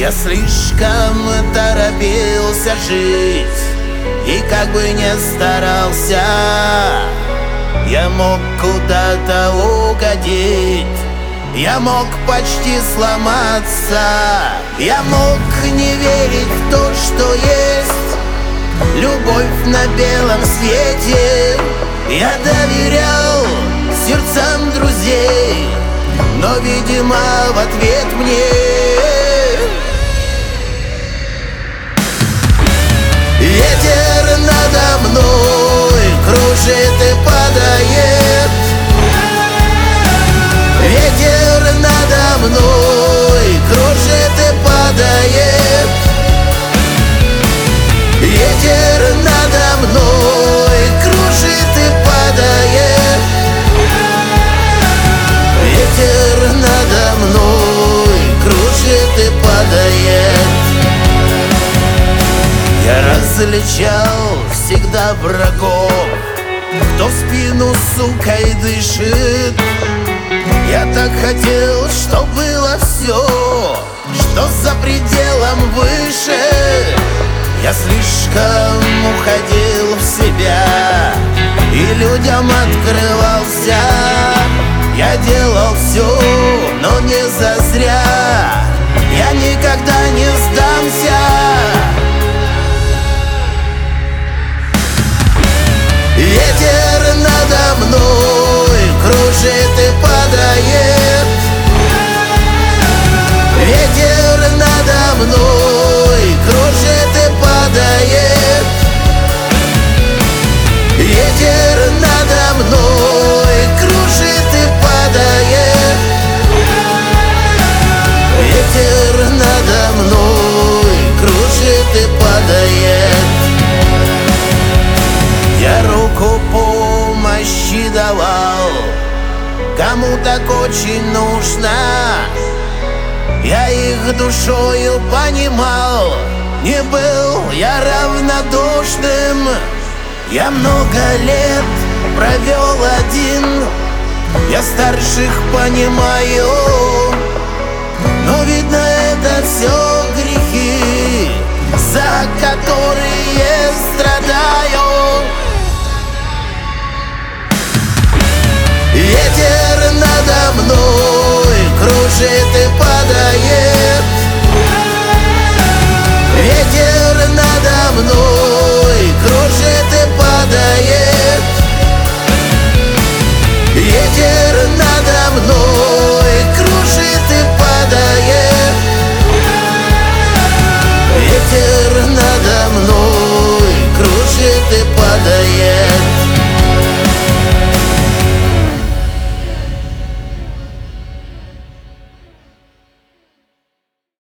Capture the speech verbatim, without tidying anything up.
Я слишком торопился жить, и как бы не старался, я мог куда-то угодить. Я мог почти сломаться, я мог не верить в то, что есть любовь на белом свете. Я доверял сердцам друзей, но, видимо, в ответ мне ветер надо мной кружит и падает. Ветер надо мной кружит и падает. Ветер надо мной кружит и падает. Ветер надо мной кружит и падает. Я различал всегда врагов, кто в спину сукой дышит. Я так хотел, чтоб было все, что за пределом выше. Я слишком уходил в себя и людям открывался. Я делал все, но не зазря. Я никогда не сдамся. Ветер надо мной кружит и падает. Ветер надо мной кружит и падает. Ветер надо мной кружит и падает. Ветер надо мной кружит и падает. Я руку помощи давал, кому так очень нужно. Я их душою понимал, не был я равнодушным. Я много лет провел один, я старших понимаю.